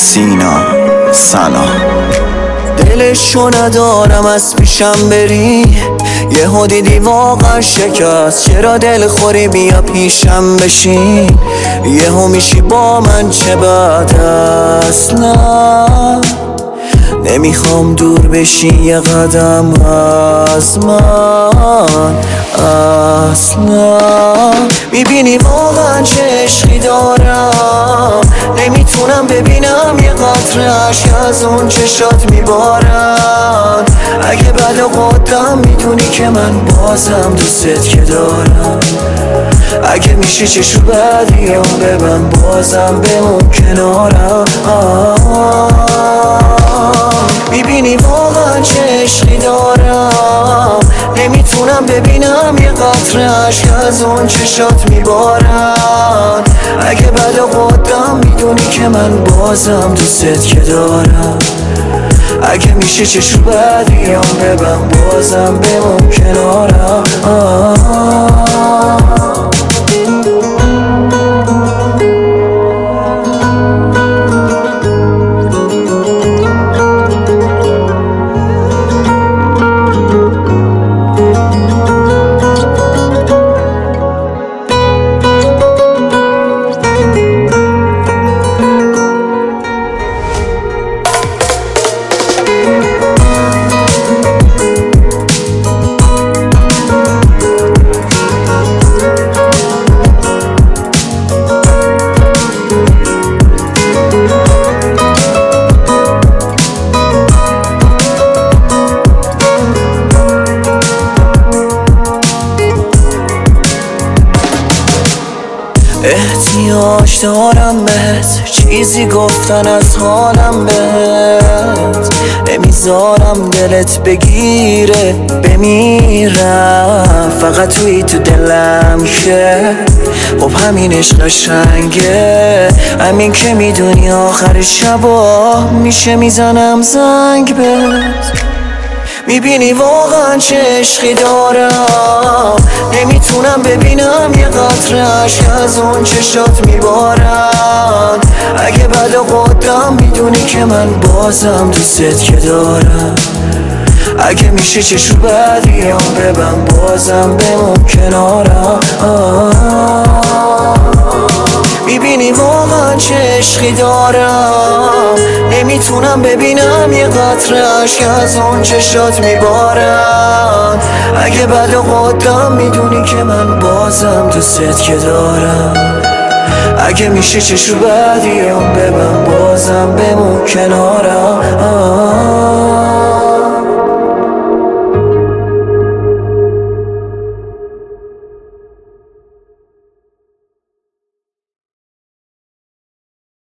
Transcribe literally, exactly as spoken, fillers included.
سینا سنا. دلشو ندارم از پیشم بری، یهو دیدی واقعا شکست. چرا دل خوری بیا پیشم بشین، یهو میشی با من چه بد است. نه نمیخوام دور بشی یه قدم از من اصلا. میبینی واقعا چه عشقی دارم، نمیتونم ببینم یه قطره عشق از اون چشات میبارن. اگه بعد قدام میدونی که من بازم دوستت که دارم، اگه میشه چشو بعدیام ببن بازم بمون کنارم. میبینی واقعا چه عشقی دارم، نمیتونم ببینم یه قطره عشق از اون چشات میبارن. اگه بعد قدام میدونی که من بازم دوستت که دارم، اگه میشه چشو بعدیام ببن بازم بمون کنارم. احتیاج دارم بهت، چیزی گفتن از حالم بهت. نمیذارم دلت بگیره بمیرم، فقط توی تو دلم که خب همینش قشنگه. همین که میدونی آخر شبا میشه میزنم زنگ بهت. میبینی واقعا چه عشقی دارم، نمیتونم ببینم یه قطره عشق از اون چشات میبارن. اگه بعد قدام میدونی که من بازم دوستت که دارم، اگه میشه چشو بعدیام ببن بازم بمون کنارم. میبینی واقعا چه عشقی دارم، نمیتونم ببینم یه قطره عشق از اون چشات میبارن. اگه بعد قدام میدونی که من بازم دوستت که دارم، اگه میشه چشو بعدیام ببن بازم بمون کنارم.